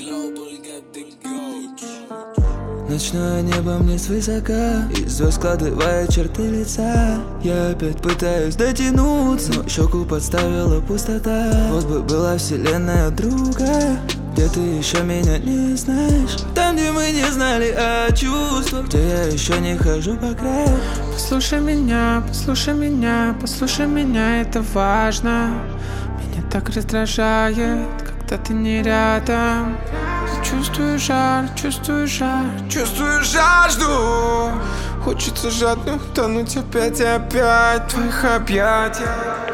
Ночное небо мне свысока, из звезд складывая черты лица. Я опять пытаюсь дотянуться, но щеку подставила пустота. Вот бы была вселенная другая, где ты еще меня не знаешь. Там, где мы не знали о чувствах, где я еще не хожу по краю. Послушай меня, послушай меня, послушай меня, это важно. Меня так раздражает, когда ты не рядом. Чувствую жар, чувствую жар, чувствую жажду. Хочется жадно тонуть опять и опять в твоих объятиях.